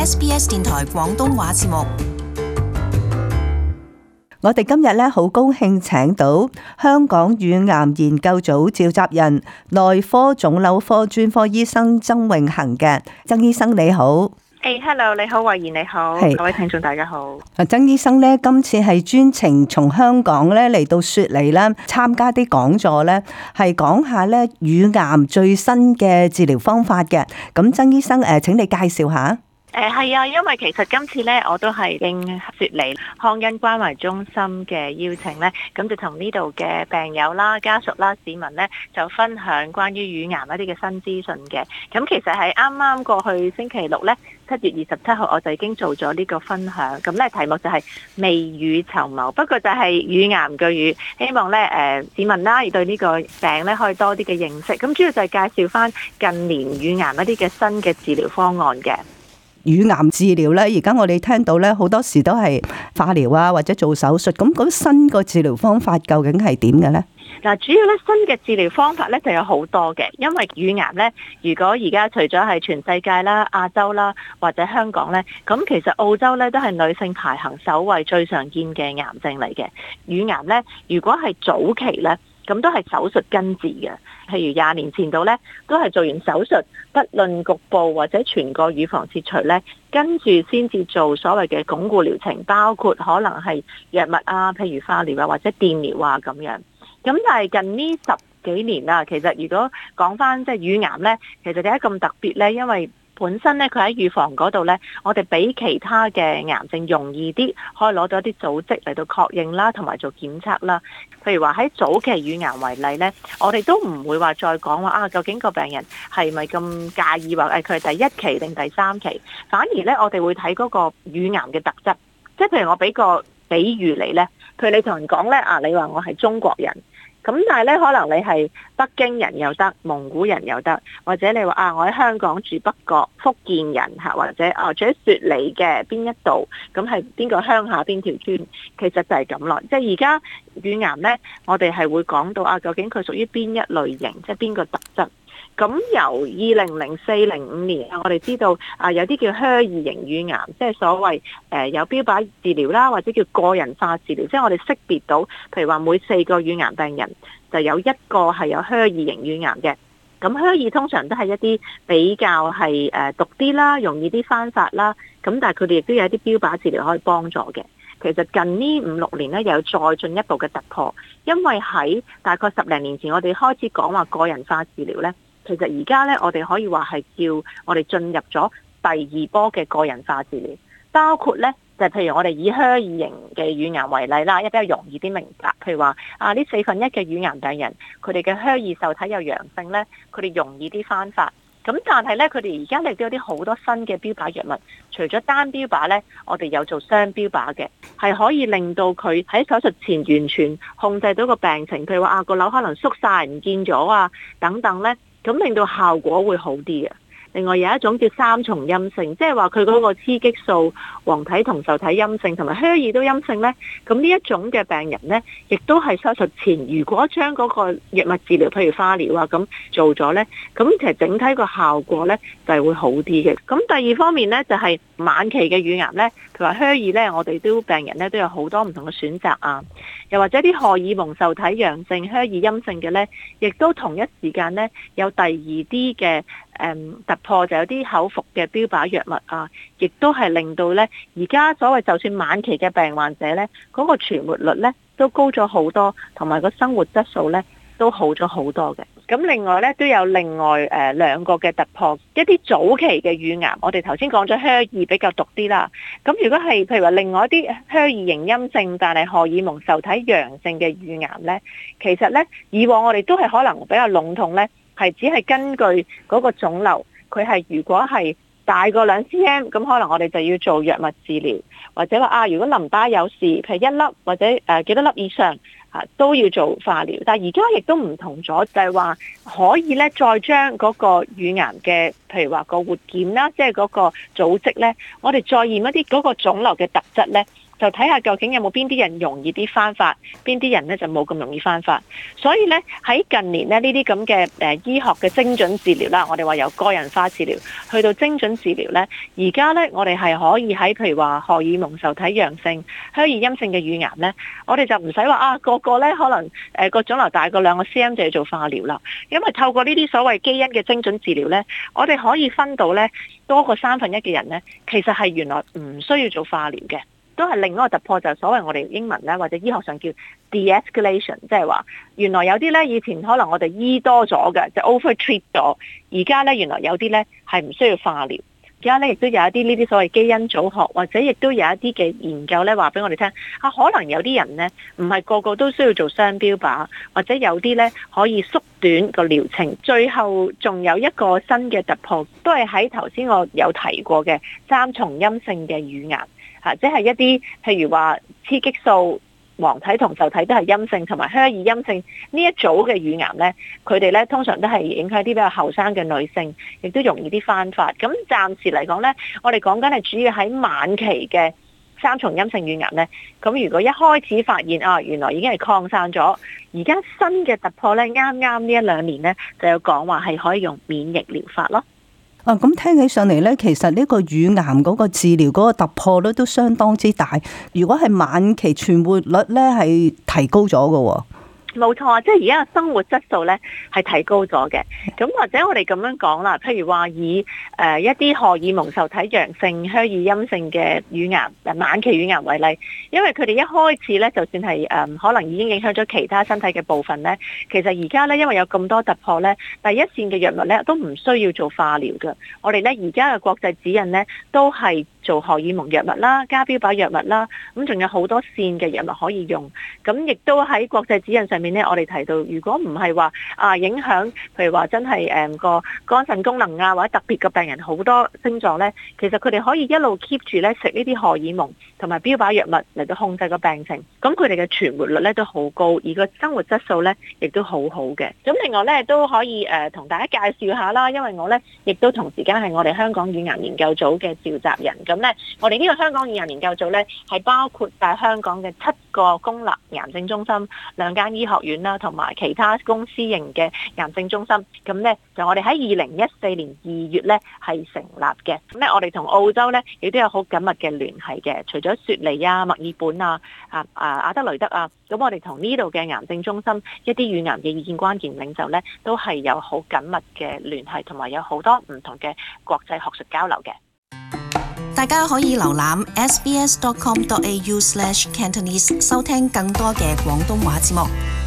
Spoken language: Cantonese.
SBS 電台廣東話節目。 我哋今日咧好高興請到香港乳癌研究組召集人、內科腫瘤科專科醫生曾永恒嘅。曾醫生你好。 Hello， 你好，慧賢你好，各位聽眾大家好。 曾醫生咧，今次係專程從香港咧嚟到雪梨啦，參加啲講座咧，係講下咧乳癌最新嘅治療方法嘅。咁曾醫生請你介紹下。 係啊，因為其實今次咧，我都係應雪梨康恩關懷中心嘅邀請咧，咁就同呢度嘅病友啦、家屬啦、市民咧，就分享關於乳癌一啲嘅新資訊嘅。咁其實係啱啱過去星期六咧，7月27號，我就已經做咗呢個分享。咁咧題目就係未雨綢繆，不過就係乳癌嘅乳，希望咧市民啦，亦對呢個病咧可以多啲嘅認識。咁主要就係介紹翻近年乳癌一啲嘅新嘅治療方案嘅。 乳癌治療咧，而家我哋聽到咧好多時都係化療啊，或者做手術。咁新個治療方法究竟係點嘅咧？ 嗱，主要咧新嘅治療方法咧就有好多嘅，因為乳癌咧，如果而家除咗係全世界啦、亞洲啦或者香港咧，咁其實澳洲咧都係女性排行首位最常見嘅癌症嚟嘅。乳癌咧，如果係早期咧，咁都係手術根治嘅。譬如20年前度咧，都係做完手術，不論局部或者全個乳房切除咧，跟住先至做所謂嘅鞏固療程，包括可能係藥物啊，譬如化療啊或者電療啊咁樣。咁但係近呢10幾年啦，其實如果講翻即係乳癌咧，其實點解咁特別咧？因為本身咧，佢喺乳房嗰度咧，我哋比其他嘅癌症容易啲，可以攞到一啲組織嚟到確認啦，同埋做檢測啦。譬如話喺早期乳癌為例咧，我哋都唔會話再講話啊，究竟個病人係咪咁介意話佢係第1期定第3期？反而咧，我哋會睇嗰個乳癌嘅特質。即係譬如我俾個比喻你咧，譬如你同人講咧啊，你話我係中國人。咁但係咧，可能你係北京人又得，蒙古人又得，或者你話啊，我喺香港住北角，福建人嚇，或者住喺雪梨嘅邊一度，咁係邊個鄉下邊條村，其實就係咁咯。即係而家乳癌咧，我哋係會講到啊，究竟佢屬於邊一類型，即係邊個特質。咁由2004-05年，我哋知道啊，有啲叫HER2型乳癌，即係所謂有標靶治療啦，或者叫個人化治療，即係我哋識別到，譬如話每4個乳癌病人就有1個係有HER2型乳癌嘅。咁HER2通常都係一啲比較係毒啲啦，容易啲翻發啦。咁但係佢哋亦都有一啲標靶治療可以幫助嘅。其實近呢5-6年咧，有再進一步嘅突破，因為喺大概10零年前，我哋開始講話個人化治療咧。其實而家咧，我哋可以話係叫我哋進入咗第2波嘅個人化治療，包括咧就係譬如我哋以HER2型嘅乳癌為例啦，比較容易啲明白。譬如話啊，呢1/4嘅乳癌病人，佢哋嘅HER2受體有陽性咧，佢哋容易啲翻發。咁但係咧，佢哋而家亦都有啲好多新嘅標靶藥物，除咗單標靶咧，我哋有做雙標靶嘅，係可以令到佢喺手術前完全控制到個病情。譬如話啊，個瘤可能縮晒唔見咗啊，等等咧。咁令到效果會好啲嘅。另外有一種叫3重陰性，即係話佢嗰個雌激素、黃體同受體陰性，同埋HER2都陰性呢。咁呢一種嘅病人呢，亦都係手術前，如果將嗰個藥物治療，譬如化療啊咁做咗呢，咁其實整體個效果呢就係會好啲嘅。咁第二方面呢，就係晚期嘅乳癌呢，譬如話HER2呢，我哋都病人呢都有好多唔同嘅選擇啊。又或者啲荷爾蒙受體陽性、HER2陰性嘅呢，亦都同一時間呢有第2啲嘅突破，就有啲口服嘅標靶藥物啊，亦都係令到呢而家所謂就算晚期嘅病患者呢，嗰個存活率呢都高咗好多，同埋個生活質素呢都好咗好多嘅。咁另外咧都有另外2個嘅突破，一啲早期嘅乳癌，我哋頭先講咗HER2比較毒啲啦。咁如果係譬如話另外一啲HER2型陰性但係荷爾蒙受體陽性嘅乳癌咧，其實咧以往我哋都係可能比較籠統咧，係只係根據嗰個腫瘤，佢係如果係大過2 cm， 咁可能我哋就要做藥物治療，或者話啊，如果淋巴有事，譬如1粒或者幾多粒以上。都要做化療，但係而家亦都唔同咗，就係話可以咧再將嗰個乳癌嘅，譬如話個活檢啦，即係嗰個組織咧，我哋再驗一啲嗰個腫瘤嘅特質咧， 就睇下究竟有冇邊啲人容易啲翻發，邊啲人咧就冇咁容易翻發。所以咧喺近年咧呢啲咁嘅醫學嘅精準治療啦，我哋話由個人化治療去到精準治療咧，而家咧我哋係可以喺譬如話荷爾蒙受體陽性、虛擬陰性嘅乳癌咧，我哋就唔使話個個咧可能個腫瘤大過2個 cm 就要做化療啦，因為透過呢啲所謂基因嘅精準治療咧，我哋可以分到咧多過1/3嘅人咧，其實係原來唔需要做化療嘅，都係另一個突破，就係所謂我哋英文咧或者醫學上叫 de-escalation， 即係話原來有啲咧以前可能我哋醫多咗嘅，就 over-treat 咗，而家咧原來有啲咧係唔需要化療。而家咧亦都有一啲呢啲所謂基因組學，或者亦都有一啲嘅研究咧話俾我哋聽，可能有啲人咧唔係個個都需要做雙標靶，或者有啲咧可以縮短個療程。最後仲有一個新嘅突破，都係喺頭先我有提過嘅3重陰性嘅乳癌，即係一啲譬如話雌激素、黃體同受體都係陰性，同埋虛擬陰性呢一組嘅乳癌呢，佢哋呢通常都係影響啲比較後生嘅女性，亦都容易啲翻發。咁暫時嚟講呢，我哋講緊係主要喺晚期嘅3重陰性乳癌呢。咁如果一開始發現原來已經係擴散咗，而家新嘅突破呢，啱啱呢1-2年呢，就有講話係可以用免疫療法咯。 咁聽起上嚟咧，其實呢個乳癌嗰個治療嗰個突破咧都相當之大。如果係晚期存活率咧係提高咗嘅。 冇錯啊，即係而家嘅生活質素咧係提高咗嘅。咁或者我哋咁樣講啦，譬如話以一啲荷爾蒙受體陽性、虛擬陰性嘅乳癌、晚期乳癌為例，因為佢哋一開始咧，就算係可能已經影響咗其他身體嘅部分咧，其實而家咧因為有咁多突破咧，第一線嘅藥物咧都唔需要做化療嘅。我哋咧而家嘅國際指引咧都係做荷爾蒙藥物啦、加標靶藥物啦，咁仲有好多線嘅藥物可以用。咁亦都喺國際指引上面咧，我哋提到，如果唔係話影響，譬如話真係個肝腎功能或者特別嘅病人好多症狀咧，其實佢哋可以一路 keep 住咧食呢啲荷爾蒙同埋標靶藥物嚟到控制個病情。咁佢哋嘅存活率咧都好高，而個生活質素咧亦都好好嘅。咁另外咧都可以同大家介紹下啦，因為我咧亦都同時間係我哋香港乳癌研究組嘅召集人。咁咧，我哋呢個香港乳癌研究組咧係包括晒香港嘅7個公立癌症中心、2間醫學院啦，同埋其他公私營嘅癌症中心。咁咧就我哋喺2014年2月咧係成立嘅。咁咧我哋同澳洲咧亦都有好緊密嘅聯繫嘅。除咗雪梨啊、墨爾本啊、阿德雷德啊，咁我哋同呢度嘅癌症中心一啲乳癌嘅意見關鍵領袖咧，都係有好緊密嘅聯繫，同埋有好多唔同嘅國際學術交流嘅。 大家可以瀏覽 sbs.com.au/Cantonese 收聽更多嘅廣東話節目。